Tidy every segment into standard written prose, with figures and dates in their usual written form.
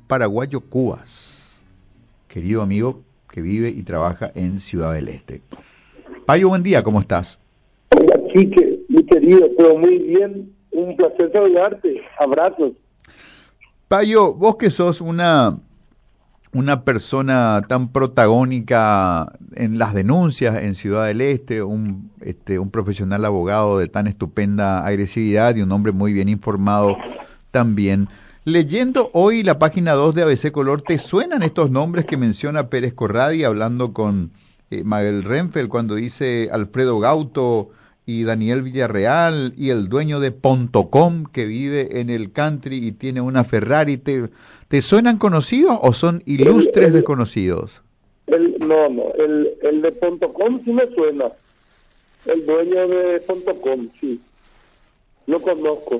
paraguayo Cubas, querido amigo que vive y trabaja en Ciudad del Este. Payo, buen día, ¿cómo estás? Hola, Quique, mi querido, todo muy bien. Un placer saludarte. Abrazos. Payo, vos que sos una persona tan protagónica en las denuncias en Ciudad del Este, un profesional abogado de tan estupenda agresividad y un hombre muy bien informado también. Leyendo hoy la página 2 de ABC Color, ¿te suenan estos nombres que menciona Pérez Corradi hablando con Mabel Renfel cuando dice Alfredo Gauto y Daniel Villarreal y el dueño de Pontocom que vive en el country y tiene una Ferrari? ¿Te suenan conocidos o son ilustres desconocidos? El de Pontocom sí me suena. El dueño de Pontocom, sí. Lo conozco.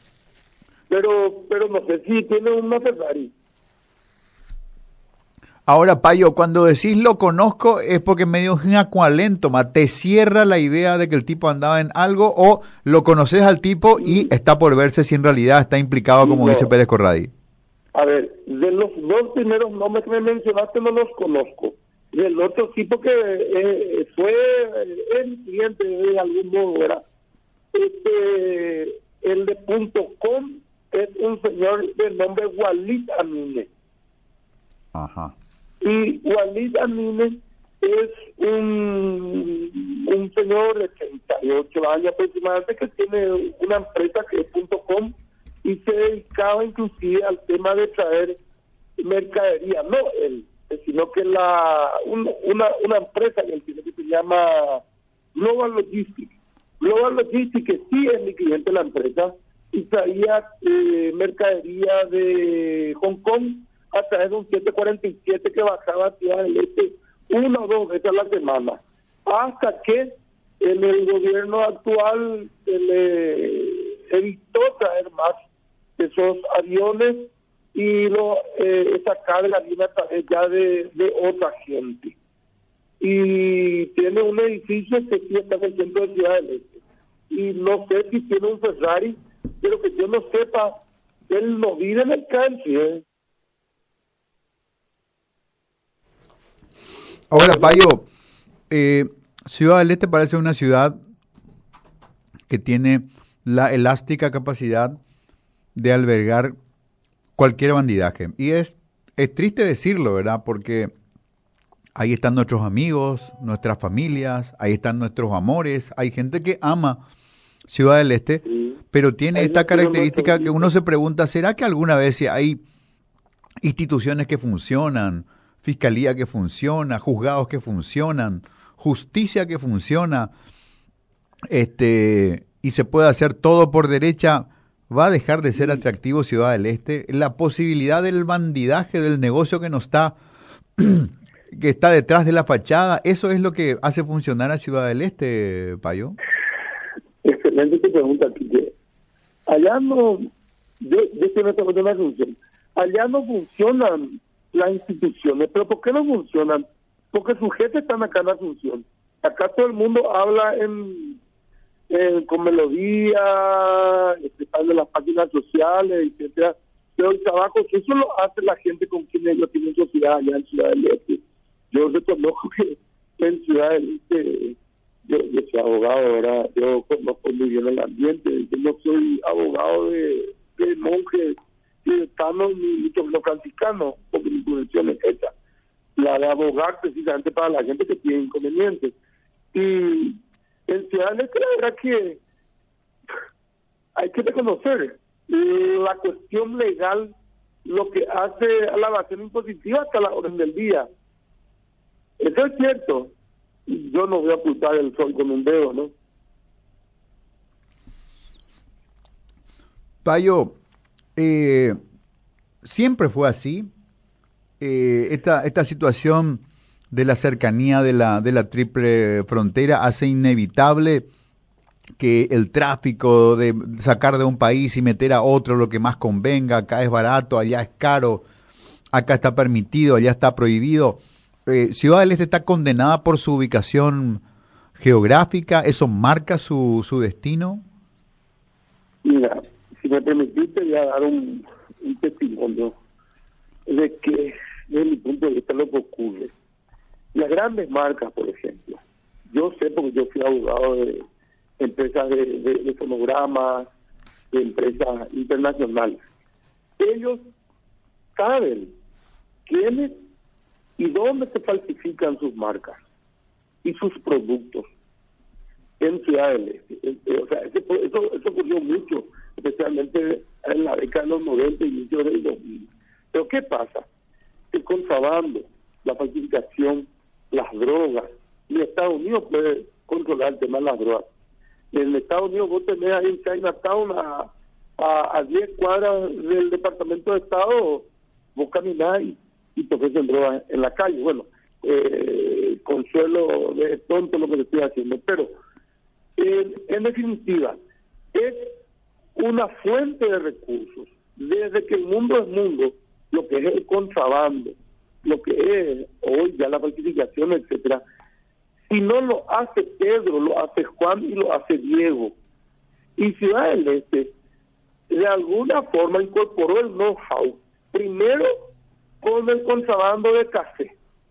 Pero no sé si tiene una Ferrari. Ahora, Payo, cuando decís lo conozco es porque medio es un acualéntoma. ¿Te cierra la idea de que el tipo andaba en algo o lo conoces al tipo y está por verse si en realidad está implicado como dice Pérez Corradi? A ver, de los dos primeros nombres que me mencionaste no los conozco. Del otro sí porque fue el cliente de algún modo, ¿verdad? El de .com es un señor de nombre Walid Amine. Ajá. Y Walid Amine es un señor de 38 años aproximadamente que tiene una empresa que es .com y se dedicaba inclusive al tema de traer mercadería, no él, sino que una empresa que él tiene que se llama Global Logistics. Global Logistics, que sí es mi cliente la empresa, y traía mercadería de Hong Kong a través de un 747 que bajaba a Ciudad del Este 1 o 2 veces a la semana, hasta que en el gobierno actual se le evitó traer más esos aviones y esa carga viene a través ya de otra gente. Y tiene un edificio que sí está en el centro de Ciudad del Este. Y no sé si tiene un Ferrari, pero que yo no sepa, él no vive en el country, Ahora, Payo, Ciudad del Este parece una ciudad que tiene la elástica capacidad de albergar cualquier bandidaje. Y es triste decirlo, ¿verdad? Porque ahí están nuestros amigos, nuestras familias, ahí están nuestros amores, hay gente que ama Ciudad del Este, pero tiene esta característica que uno se pregunta, ¿será que alguna vez hay instituciones que funcionan, fiscalía que funciona, juzgados que funcionan, justicia que funciona, y se puede hacer todo por derecha? ¿Va a dejar de ser atractivo Ciudad del Este? La posibilidad del bandidaje, del negocio que que está detrás de la fachada, ¿eso es lo que hace funcionar a Ciudad del Este, Payo? Excelente tu pregunta, Quique. Allá no, yo estoy en una función. Allá no funcionan las instituciones, pero ¿por qué no funcionan? Porque sus jefes están acá en la función. Acá todo el mundo habla con melodía, de las páginas sociales, etcétera. Pero el trabajo, eso lo hace la gente con quien ellos tienen sociedad allá en Ciudad del Este. Yo reconozco que en Ciudad del Este, yo soy abogado, ¿verdad? Yo conozco muy bien el ambiente. Yo no soy abogado de monjes tibetanos ni mucho menos franciscanos, porque mi profesión es esta, la de abogar precisamente para la gente que tiene inconvenientes. Y en Ciudad del Este, la verdad que hay que reconocer la cuestión legal, lo que hace a la evasión impositiva hasta la orden del día. Eso es cierto. Yo no voy a ocultar el sol con un dedo, ¿no? Payo, siempre fue así. Esta situación de la cercanía de la triple frontera hace inevitable que el tráfico de sacar de un país y meter a otro lo que más convenga, acá es barato, allá es caro, acá está permitido, allá está prohibido. Ciudad del Este está condenada por su ubicación geográfica, ¿eso marca su destino? Mira, si me permitiste, voy a dar un testimonio. de que, desde mi punto de vista, lo que ocurre. Las grandes marcas, por ejemplo, yo sé porque yo fui abogado de empresas de fonogramas, de empresas internacionales. Ellos saben quiénes y dónde se falsifican sus marcas y sus productos en Ciudad del Este. O sea, eso ocurrió mucho, especialmente en la década de los 90 y inicio del 2000. Pero ¿qué pasa? El contrabando, la falsificación, las drogas, y Estados Unidos puede controlar el tema de las drogas. En Estados Unidos vos tenés ahí en Chinatown a 10 cuadras del Departamento de Estado, vos caminás y te ofrecen drogas en la calle. Bueno, consuelo de tonto lo que le estoy haciendo, pero en definitiva es una fuente de recursos. Desde que el mundo es mundo, lo que es el contrabando, lo que es hoy ya la falsificación, etcétera, si no lo hace Pedro, lo hace Juan y lo hace Diego. Y Ciudad del Este de alguna forma incorporó el know-how, primero con el contrabando de café,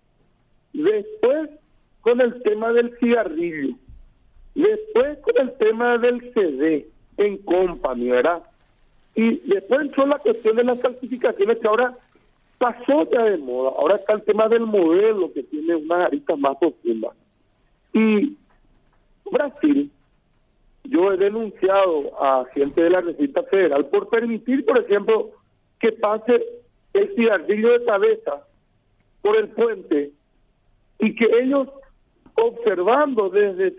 después con el tema del cigarrillo, después con el tema del CD en Company, ¿verdad? Y después entró la cuestión de las falsificaciones, que ahora pasó ya de moda. Ahora está el tema del modelo, que tiene unas aristas más profundas. Y Brasil, yo he denunciado a gente de la Receita Federal por permitir, por ejemplo, que pase el cigarrillo de cabeza por el puente y que ellos, observando desde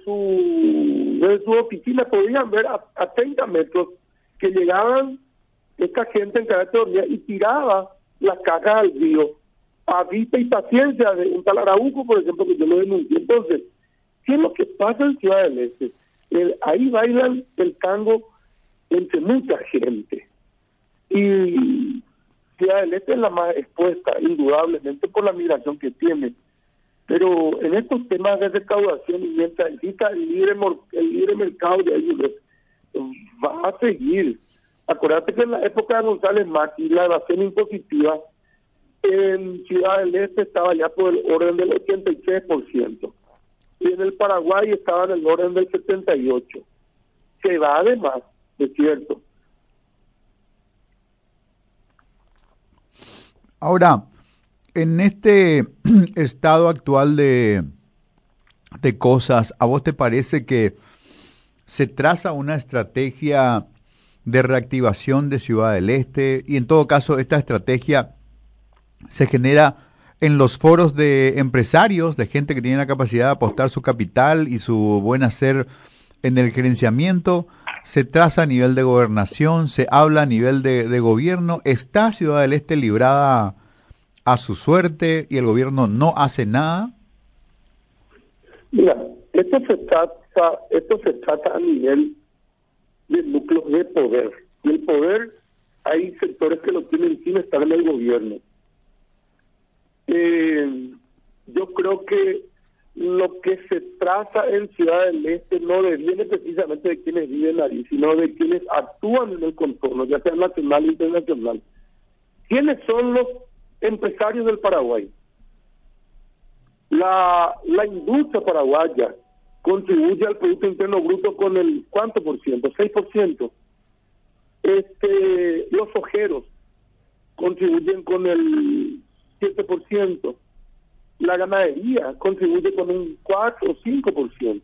su oficina, podían ver a 30 metros que llegaban esta gente en carácter de hormiga y tiraba las cajas al río a vista y paciencia de un tal Araujo, por ejemplo, que yo lo denuncié. Entonces, ¿qué es lo que pasa en Ciudad del Este? Ahí bailan el tango entre mucha gente. Y Ciudad del Este es la más expuesta, indudablemente, por la migración que tiene. Pero en estos temas de recaudación, y mientras exista el libre mercado de ellos, va a seguir. Acuérdate que en la época de González Macri, la evasión impositiva en Ciudad del Este estaba ya por el orden del 83%. Y en el Paraguay estaba en el orden del 78%. Se va además, es cierto. Ahora, en este estado actual de cosas, ¿a vos te parece que se traza una estrategia de reactivación de Ciudad del Este? Y en todo caso, esta estrategia se genera en los foros de empresarios, de gente que tiene la capacidad de apostar su capital y su buen hacer en el gerenciamiento. Se traza a nivel de gobernación, se habla a nivel de gobierno. ¿Está Ciudad del Este librada a su suerte y el gobierno no hace nada? Mira, esto se trata a nivel de núcleos de poder. Y el poder, hay sectores que lo tienen sin estar en el gobierno. Yo creo que lo que se traza en Ciudad del Este no deviene precisamente de quienes viven ahí, sino de quienes actúan en el contorno, ya sea nacional e internacional. ¿Quiénes son los empresarios del Paraguay? La industria paraguaya contribuye al Producto Interno Bruto con el ¿cuánto por ciento? 6%. Los ojeros contribuyen con el 7%. La ganadería contribuye con un 4 o 5%.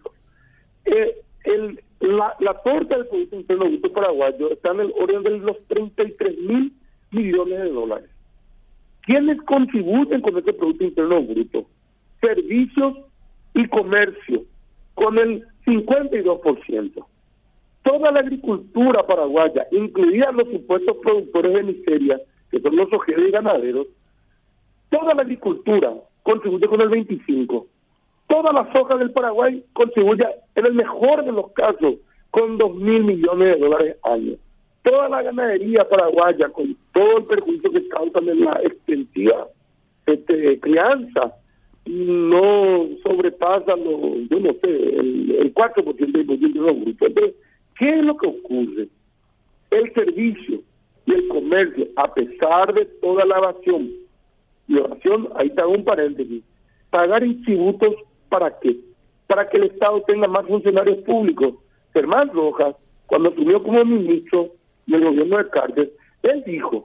La torta del Producto Interno Bruto paraguayo está en el orden de los 33.000 millones de dólares. ¿Quiénes contribuyen con este Producto Interno Bruto? Servicios y comercio, con el 52%. Toda la agricultura paraguaya, incluida los supuestos productores de miseria, que son los ojeros y ganaderos, toda la agricultura contribuye con el 25%. Toda la soja del Paraguay contribuye, en el mejor de los casos, con 2.000 millones de dólares al año. Toda la ganadería paraguaya, con todo el perjuicio que causan en la extensiva crianza, no sobrepasa el 4% del Producto Interno Bruto. Entonces, ¿qué es lo que ocurre? El servicio, y el comercio, a pesar de toda la evasión, ahí está un paréntesis, pagar tributos, ¿para qué? Para que el Estado tenga más funcionarios públicos. Germán Rojas, cuando asumió como ministro del gobierno de Cárdenas, él dijo,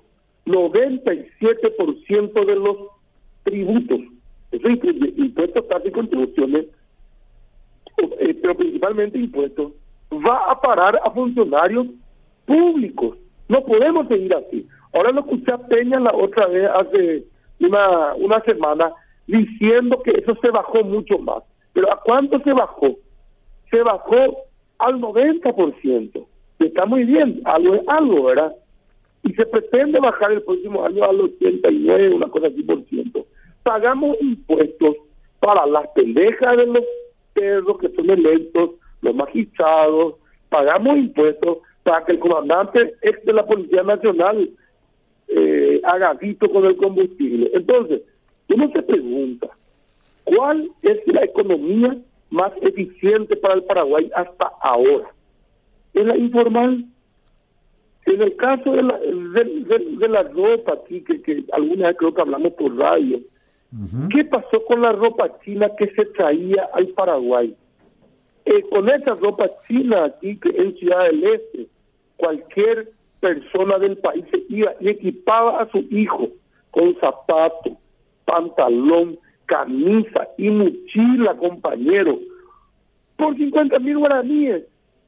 97% de los tributos, eso incluye impuestos, tasas y contribuciones, pero principalmente impuestos, va a parar a funcionarios públicos. No podemos seguir así. Ahora lo escuché a Peña la otra vez, hace una semana, diciendo que eso se bajó mucho más. ¿Pero a cuánto se bajó? Se bajó al 90%. Y está muy bien, algo es algo, ¿verdad? Y se pretende bajar el próximo año al 89, una cosa así por ciento. Pagamos impuestos para las pendejas de los perros que son electos, los magistrados, pagamos impuestos para que el comandante ex de la Policía Nacional haga guito con el combustible. Entonces, uno se pregunta, ¿cuál es la economía más eficiente para el Paraguay hasta ahora? ¿Es la informal? En el caso de la ropa, aquí, que alguna vez creo que hablamos por radio, ¿qué pasó con la ropa china que se traía al Paraguay? Con esa ropa china aquí, que en Ciudad del Este, cualquier persona del país se iba y equipaba a su hijo con zapato, pantalón, camisa y mochila, compañero, por 50,000 guaraníes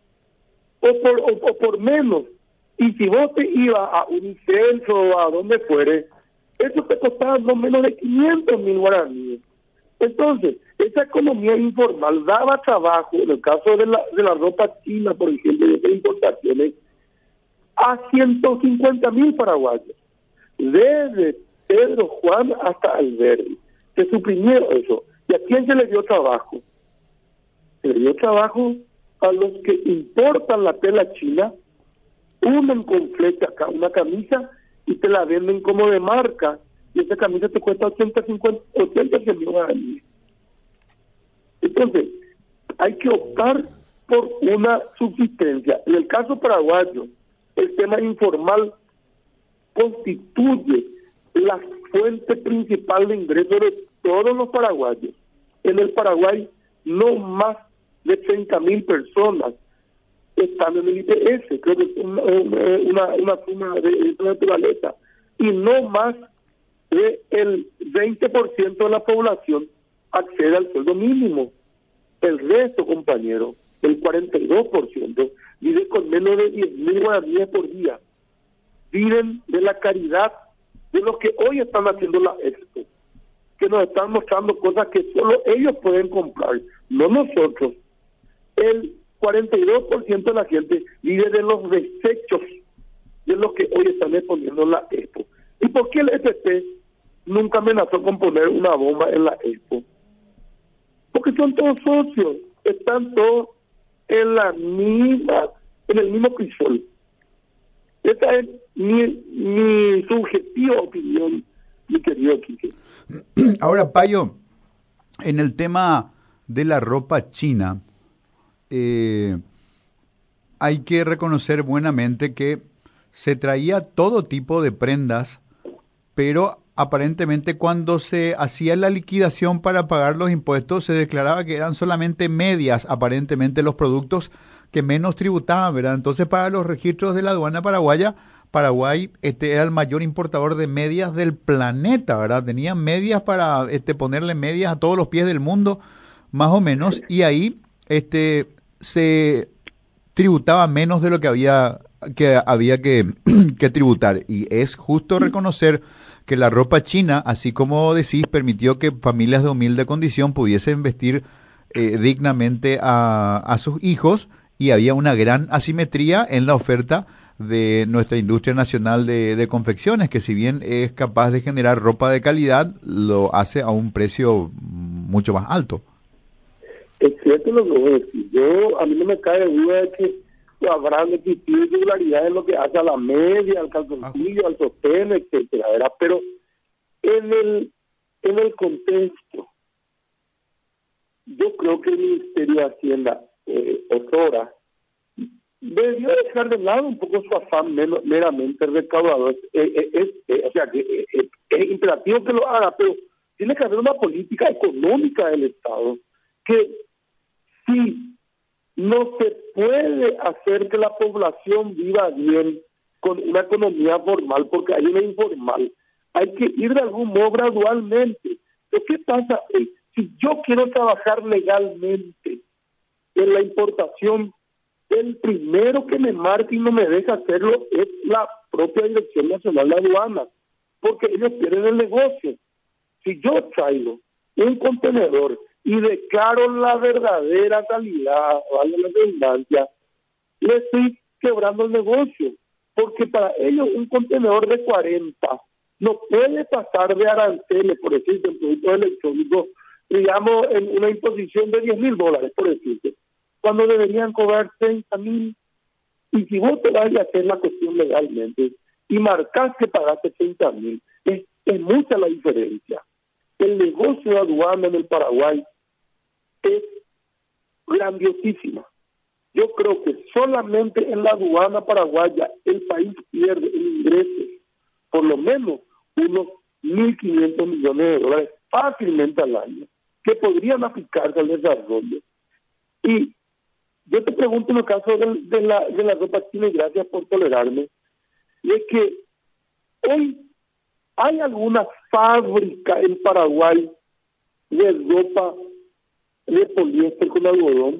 o por menos. Y si vos te ibas a Unicentro o a donde fuere, eso te costaba no menos de 500,000 guaraníes. Entonces, esa economía informal daba trabajo, en el caso de la ropa china, por ejemplo, de importaciones, a 150,000 paraguayos, desde Pedro Juan hasta Alberdi. Se suprimieron eso. ¿Y a quién se le dio trabajo? Se le dio trabajo a los que importan la tela china, unen con flecha acá una camisa y te la venden como de marca, y esa camisa te cuesta 80 millones. Entonces, hay que optar por una subsistencia. En el caso paraguayo, el tema informal constituye la fuente principal de ingresos de todos los paraguayos. En el Paraguay, no más de 30,000 personas están en el IPS, creo que es una suma de naturaleza, y no más del 20% de la población accede al sueldo mínimo. El resto, compañero, el 42%, vive con menos de 10,000 guaraníes por día. Viven de la caridad de los que hoy están haciendo la expo, que nos están mostrando cosas que solo ellos pueden comprar, no nosotros. El 42% de la gente vive de los desechos de los que hoy están exponiendo en la expo. ¿Y por qué el FP nunca amenazó con poner una bomba en la expo? Porque son todos socios, están todos en el mismo crisol. Esa es mi subjetiva opinión, mi querido Quique. Ahora, Payo, en el tema de la ropa china, hay que reconocer buenamente que se traía todo tipo de prendas, pero aparentemente cuando se hacía la liquidación para pagar los impuestos se declaraba que eran solamente medias, aparentemente, los productos que menos tributaban, ¿verdad? Entonces, para los registros de la aduana paraguaya, Paraguay era el mayor importador de medias del planeta, ¿verdad? Tenía medias para ponerle medias a todos los pies del mundo, más o menos, y ahí se tributaba menos de lo que había que tributar. Y es justo reconocer que la ropa china, así como decís, permitió que familias de humilde condición pudiesen vestir dignamente a sus hijos, y había una gran asimetría en la oferta de nuestra industria nacional de confecciones, que si bien es capaz de generar ropa de calidad, lo hace a un precio mucho más alto. Es cierto lo que vos decís. A mí no me cae duda de que habrán existido irregularidades en lo que hace a la media, al calzoncillo, al sostén, etcétera, ¿verdad? Pero en el contexto, yo creo que el Ministerio de Hacienda, otrora, debió dejar de lado un poco su afán meramente recaudador. O sea, que es imperativo que lo haga, pero tiene que haber una política económica del Estado que si no se puede hacer que la población viva bien con una economía formal, porque hay una informal, hay que ir de algún modo gradualmente. ¿Pero qué pasa? Si yo quiero trabajar legalmente en la importación, el primero que me marca y no me deja hacerlo es la propia Dirección Nacional de Aduanas, porque ellos pierden el negocio. Si yo traigo un contenedor y declaro la verdadera calidad, vale la redundancia, le estoy quebrando el negocio, porque para ellos un contenedor de 40 no puede pasar de aranceles, por decirte, en productos electrónicos, digamos, en una imposición de $10,000, por decirte, cuando deberían cobrar 30,000. Y si vos te vas a hacer la cuestión legalmente y marcás que pagaste 30,000, es mucha la diferencia. El negocio de aduana en el Paraguay es grandiosísima. Yo creo que solamente en la aduana paraguaya el país pierde en ingresos por lo menos unos 1.500 millones de dólares fácilmente al año, que podrían aplicarse al desarrollo. Y yo te pregunto en el caso de la ropa china, y gracias por tolerarme, es que hoy hay alguna fábrica en Paraguay de ropa de poliéster con algodón.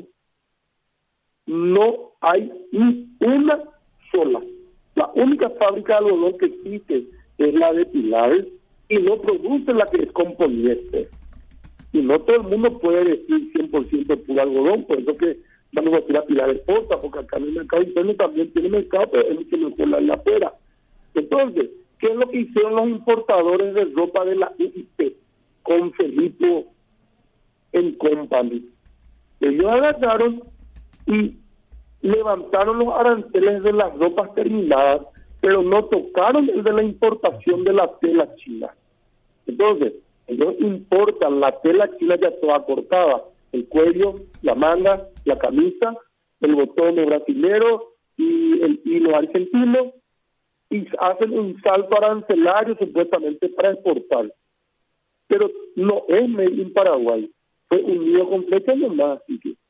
No hay ni una sola. La única fábrica de algodón que existe es la de Pilar y no produce la que es con poliéster. Y no todo el mundo puede decir 100% puro algodón, por eso que vamos a decir a Pilar Esposa, porque acá en el mercado interno también tiene mercado, pero es el que nos cola en la fuera. Entonces, ¿qué es lo que hicieron los importadores de ropa de la UIP con Felipe Company? Ellos agarraron y levantaron los aranceles de las ropas terminadas, pero no tocaron el de la importación de la tela china. Entonces, ellos importan la tela china ya toda cortada, el cuello, la manga, la camisa, el botón de brasilero y el hilo argentino, y hacen un salto arancelario supuestamente para exportar. Pero no es made in Paraguay, fue un lío completo nomás.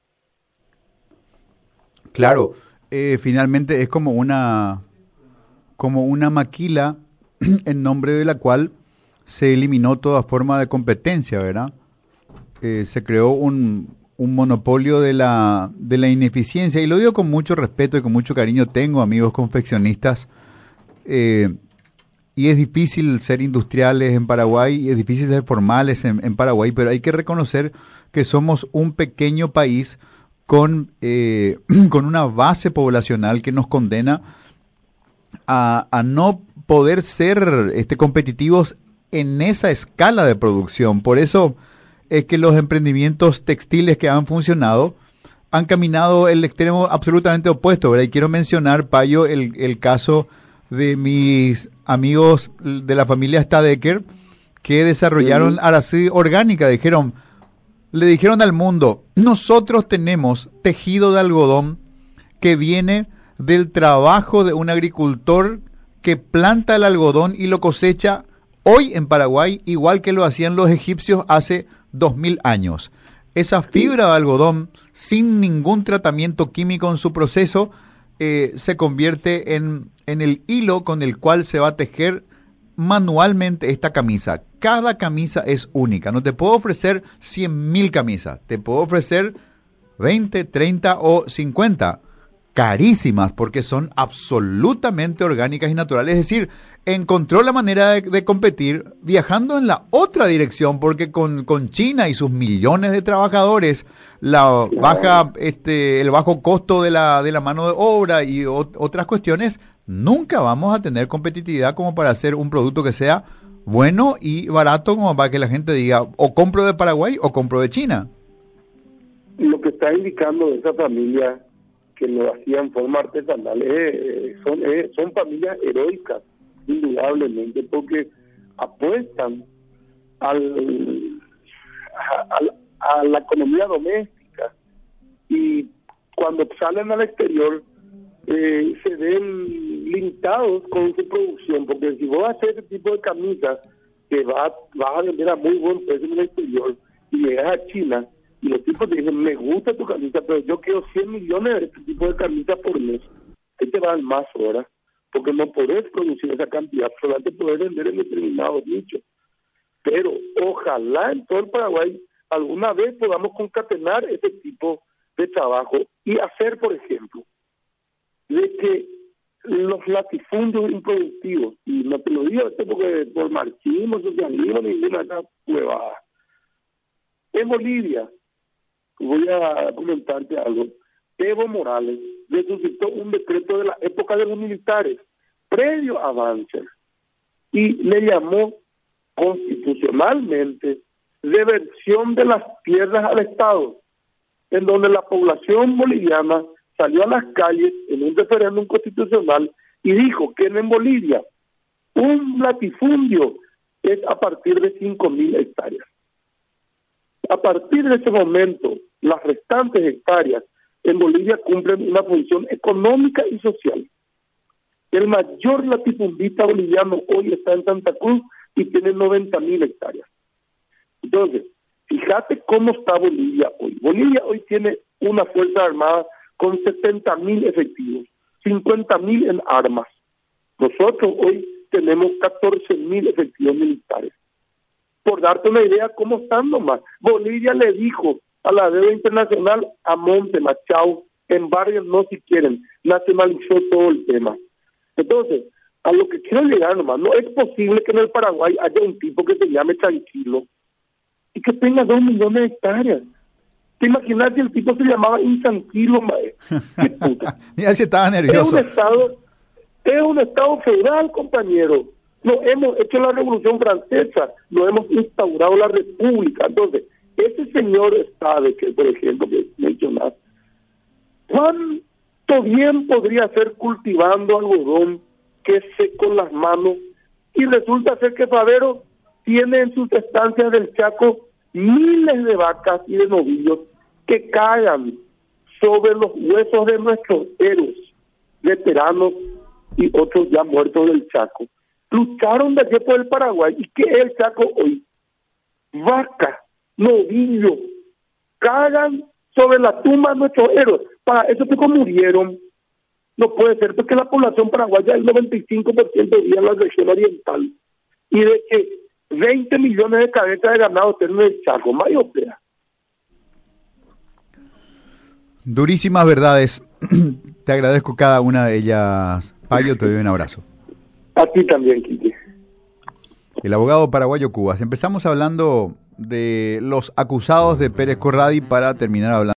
Claro, finalmente es como una maquila en nombre de la cual se eliminó toda forma de competencia, ¿verdad? Se creó un monopolio de la ineficiencia, y lo digo con mucho respeto y con mucho cariño. Tengo amigos confeccionistas, y es difícil ser industriales en Paraguay, y es difícil ser formales en Paraguay, pero hay que reconocer que somos un pequeño país con una base poblacional que nos condena a no poder ser competitivos en esa escala de producción. Por eso es que los emprendimientos textiles que han funcionado han caminado el extremo absolutamente opuesto, ¿verdad? Y quiero mencionar, Payo, el caso de mis amigos de la familia Stadecker, que desarrollaron Araceli Orgánica. Le dijeron al mundo: nosotros tenemos tejido de algodón que viene del trabajo de un agricultor que planta el algodón y lo cosecha hoy en Paraguay, igual que lo hacían los egipcios hace 2000 años. Esa fibra de algodón, sin ningún tratamiento químico en su proceso, se convierte en el hilo con el cual se va a tejer manualmente esta camisa. Cada camisa es única. No te puedo ofrecer 100,000 camisas. Te puedo ofrecer 20, 30 o 50. Carísimas, porque son absolutamente orgánicas y naturales. Es decir, encontró la manera de competir viajando en la otra dirección, porque con China y sus millones de trabajadores, el bajo costo de la mano de obra y otras cuestiones, nunca vamos a tener competitividad como para hacer un producto que sea bueno y barato, como para que la gente diga: o compro de Paraguay o compro de China. Lo que está indicando esa familia que lo hacían en forma artesanal son familias heroicas, indudablemente, porque apuestan a la economía doméstica, y cuando salen al exterior se ven limitados con su producción, porque si vos haces este tipo de camisas que vas a vender a muy buen precio en el exterior y llegas a China y los tipos te dicen, me gusta tu camisa, pero yo quiero 100 millones de este tipo de camisas por mes, que te van más horas, porque no podés producir esa cantidad, solamente podés vender en determinados nichos. Pero ojalá en todo el Paraguay alguna vez podamos concatenar ese tipo de trabajo y hacer, por ejemplo, de que los latifundios improductivos, y no te lo digo esto porque por marxismo, socialismo, ninguna de esas huevadas. En Bolivia, voy a comentarte algo, Evo Morales resucitó un decreto de la época de los militares, previo a Banzer, y le llamó constitucionalmente reversión de las tierras al Estado, en donde la población boliviana salió a las calles en un referéndum constitucional y dijo que en Bolivia un latifundio es a partir de 5.000 hectáreas. A partir de ese momento, las restantes hectáreas en Bolivia cumplen una función económica y social. El mayor latifundista boliviano hoy está en Santa Cruz y tiene 90.000 hectáreas. Entonces, fíjate cómo está Bolivia hoy. Bolivia hoy tiene una fuerza armada con 70.000 efectivos, 50.000 en armas. Nosotros hoy tenemos 14.000 efectivos militares. Por darte una idea cómo están nomás. Bolivia le dijo a la deuda internacional a Monte Machado, en barrios no si quieren, nacionalizó todo el tema. Entonces, a lo que quiero llegar nomás, no es posible que en el Paraguay haya un tipo que se llame Tranquilo y que tenga 2 millones de hectáreas. ¿Te imaginas si el tipo se llamaba Intranquilo, mae? ¿Qué puta? Mira, si estaba nervioso. Es un estado feudal, compañero. No hemos hecho la Revolución Francesa, no hemos instaurado la República. Entonces, ese señor sabe que, por ejemplo, que mencionaste, ¿cuánto bien podría hacer cultivando algodón que seco las manos? Y resulta ser que Favero tiene en sus estancias del Chaco miles de vacas y de novillos que cagan sobre los huesos de nuestros héroes, veteranos y otros ya muertos del Chaco. Lucharon de aquí por el Paraguay. ¿Y qué es el Chaco hoy? Vaca, novillo, cagan sobre la tumba de nuestros héroes. Para eso que murieron. No puede ser, porque la población paraguaya, el 95% vive en la región oriental. Y de que 20 millones de cabezas de ganado tienen el Chaco, mayor sea. Durísimas verdades. Te agradezco cada una de ellas, Payo, te doy un abrazo. A ti también, Quique. El abogado paraguayo Cubas. Empezamos hablando de los acusados de Pérez Corradi para terminar hablando